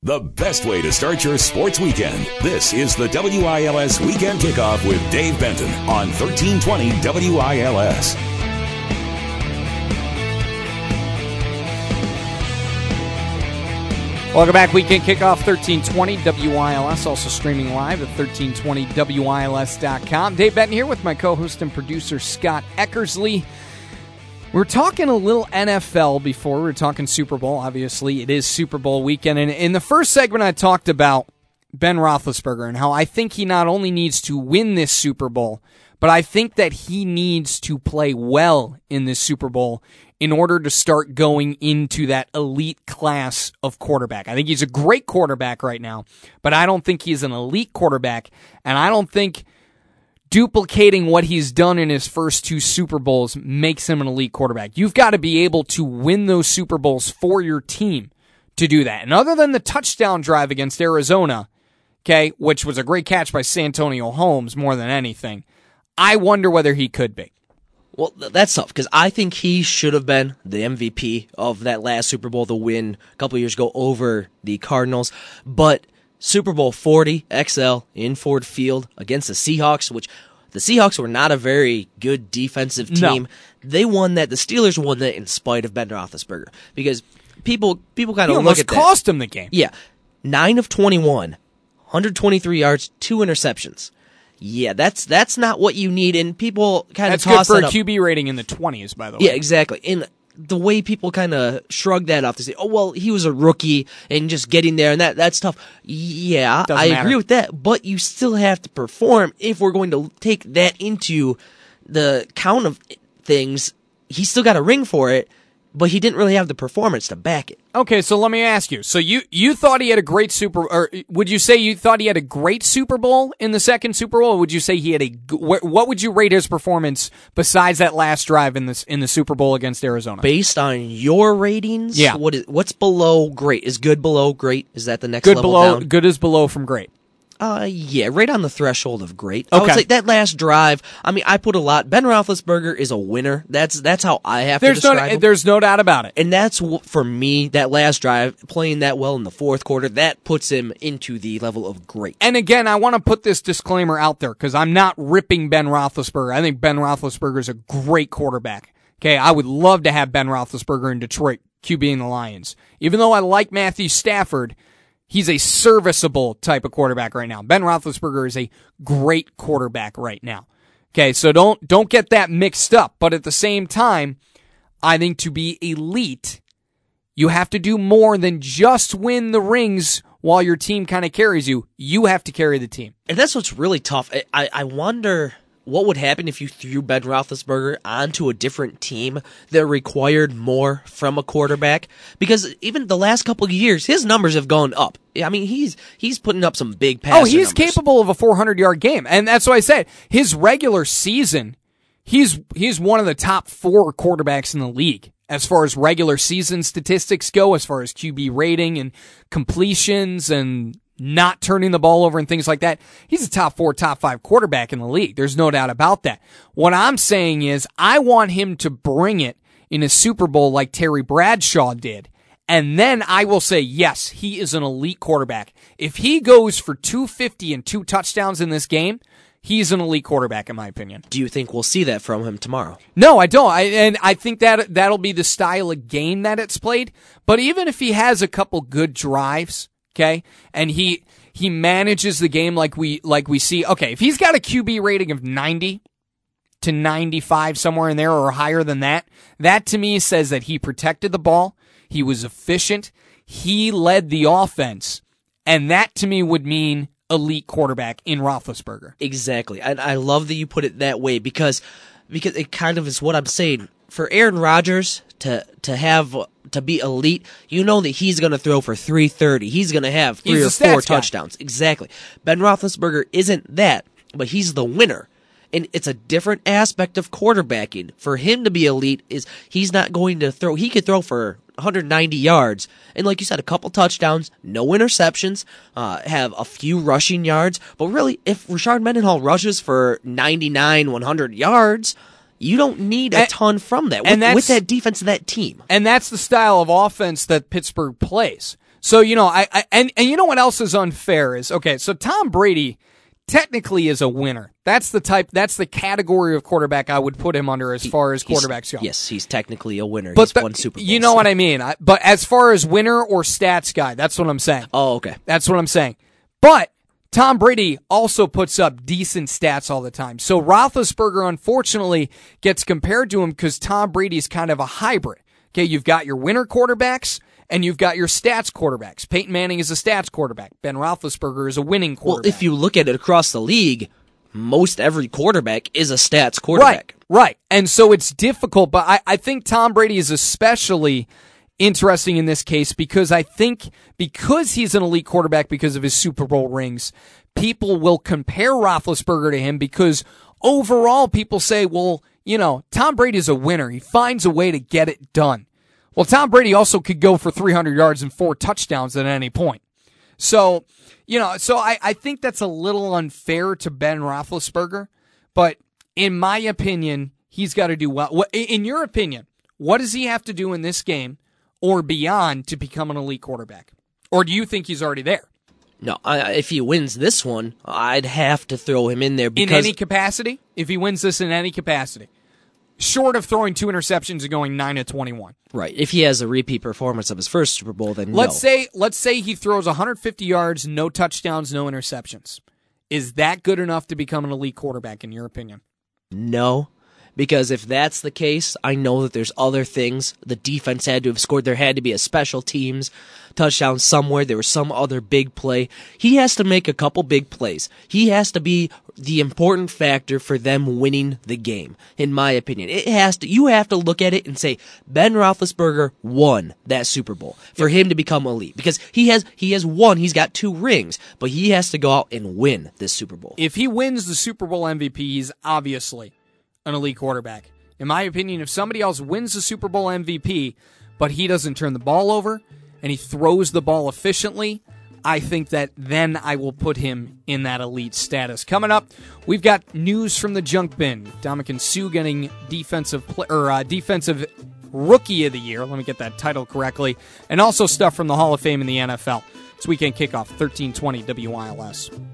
The best way to start your sports weekend. This is the WILS Weekend Kickoff with Dave Benton on 1320 WILS. Welcome back. Weekend Kickoff 1320 WILS, also streaming live at 1320WILS.com. Dave Benton here with my co-host and producer Scott Eckersley. We're talking a little NFL before. We were talking Super Bowl. Obviously, it is Super Bowl weekend. And in the first segment, I talked about Ben Roethlisberger and how I think he not only needs to win this Super Bowl, but I think that he needs to play well in this Super Bowl in order to start going into that elite class of quarterback. I think he's a great quarterback right now, but I don't think he's an elite quarterback, and I don't think duplicating what he's done in his first two Super Bowls makes him an elite quarterback. You've got to be able to win those Super Bowls for your team to do that. And other than the touchdown drive against Arizona, okay, which was a great catch by Santonio Holmes more than anything, I wonder whether he could be. Well, that's tough, because I think he should have been the MVP of that last Super Bowl, the win a couple years ago over the Cardinals. But Super Bowl 40 XL in Ford Field against the Seahawks, which the Seahawks were not a very good defensive team. No. They won that. The Steelers won that in spite of Ben Roethlisberger, because people kind of look at that. He almost cost him the game. Yeah. 9 of 21, 123 yards, 2 interceptions. Yeah, that's not what you need, and people kind of toss that up. That's good for a QB rating in the 20s, by the way. Yeah, exactly. And the way people kind of shrug that off, they say, oh, well, he was a rookie and just getting there, and that's tough. Yeah, I agree with that, but you still have to perform if we're going to take that into the count of things. He's still got a ring for it, but he didn't really have the performance to back it. Okay, so let me ask you. So you thought he had a great or would you say you thought he had a great Super Bowl in the second Super Bowl? Or would you say he had what would you rate his performance besides that last drive in the Super Bowl against Arizona? Based on your ratings, yeah. What's below great? Is good below great? Is that the next level down? Good is below from great. Yeah, right on the threshold of great. Okay. I would say that last drive, I mean, I put a lot. Ben Roethlisberger is a winner. That's how I have to describe him. There's no doubt about it. And that's, for me, that last drive, playing that well in the fourth quarter, that puts him into the level of great. And again, I want to put this disclaimer out there, because I'm not ripping Ben Roethlisberger. I think Ben Roethlisberger is a great quarterback. Okay, I would love to have Ben Roethlisberger in Detroit, QBing the Lions. Even though I like Matthew Stafford, he's a serviceable type of quarterback right now. Ben Roethlisberger is a great quarterback right now. Okay, so don't get that mixed up. But at the same time, I think to be elite, you have to do more than just win the rings while your team kind of carries you. You have to carry the team. And that's what's really tough. I wonder what would happen if you threw Ben Roethlisberger onto a different team that required more from a quarterback? Because even the last couple of years, his numbers have gone up. I mean, he's putting up some big passer he's numbers. Capable of a 400-yard game. And that's why I said his regular season, he's one of the top 4 quarterbacks in the league as far as regular season statistics go, as far as QB rating and completions and not turning the ball over and things like that. He's a top 4, top 5 quarterback in the league. There's no doubt about that. What I'm saying is I want him to bring it in a Super Bowl like Terry Bradshaw did. And then I will say, yes, he is an elite quarterback. If he goes for 250 and 2 touchdowns in this game, he's an elite quarterback, in my opinion. Do you think we'll see that from him tomorrow? No, I don't. I think that'll be the style of game that it's played. But even if he has a couple good drives, okay, and he manages the game like we see. Okay, if he's got a QB rating of 90 to 95, somewhere in there or higher than that, that to me says that he protected the ball, he was efficient, he led the offense, and that to me would mean elite quarterback in Roethlisberger. Exactly. And I love that you put it that way because it kind of is what I'm saying. For Aaron Rodgers to be elite, you know that he's going to throw for 330. He's going to have 3 or 4 touchdowns. Exactly. Ben Roethlisberger isn't that, but he's the winner. And it's a different aspect of quarterbacking. For him to be elite is he's not going to throw. He could throw for 190 yards. And like you said, a couple touchdowns, no interceptions, have a few rushing yards. But really, if Rashard Mendenhall rushes for 99, 100 yards, you don't need a ton from that with that defense and that team. And that's the style of offense that Pittsburgh plays. So, you know, and you know what else is unfair is, okay, so Tom Brady technically is a winner. That's the category of quarterback I would put him under as far as quarterbacks go. Yes, he's technically a winner. But he's won Super Bowls. You know what I mean? But as far as winner or stats guy, that's what I'm saying. Oh, okay. That's what I'm saying. But Tom Brady also puts up decent stats all the time. So Roethlisberger, unfortunately, gets compared to him because Tom Brady's kind of a hybrid. Okay, you've got your winner quarterbacks, and you've got your stats quarterbacks. Peyton Manning is a stats quarterback. Ben Roethlisberger is a winning quarterback. Well, if you look at it across the league, most every quarterback is a stats quarterback. Right. And so it's difficult, but I think Tom Brady is especially interesting in this case because I think because he's an elite quarterback because of his Super Bowl rings, people will compare Roethlisberger to him because overall people say, well, you know, Tom Brady's a winner. He finds a way to get it done. Well, Tom Brady also could go for 300 yards and 4 touchdowns at any point. So, you know, I think that's a little unfair to Ben Roethlisberger, but in my opinion, he's got to do well. In your opinion, what does he have to do in this game or beyond to become an elite quarterback? Or do you think he's already there? No, if he wins this one, I'd have to throw him in there. Because in any capacity? If he wins this in any capacity? Short of throwing 2 interceptions and going 9-21. Right. If he has a repeat performance of his first Super Bowl, then let's say he throws 150 yards, no touchdowns, no interceptions. Is that good enough to become an elite quarterback, in your opinion? No. Because if that's the case, I know that there's other things. The defense had to have scored. There had to be a special teams touchdown somewhere. There was some other big play. He has to make a couple big plays. He has to be the important factor for them winning the game, in my opinion. You have to look at it and say, Ben Roethlisberger won that Super Bowl for him to become elite. Because he has won. He's got 2 rings, but he has to go out and win this Super Bowl. If he wins the Super Bowl MVP, he's obviously an elite quarterback. In my opinion, if somebody else wins the Super Bowl MVP, but he doesn't turn the ball over and he throws the ball efficiently, I think that then I will put him in that elite status. Coming up, we've got news from the junk bin. Ndamukong Suh getting defensive rookie of the year. Let me get that title correctly. And also stuff from the Hall of Fame in the NFL. It's Weekend Kickoff, 1320 WILS.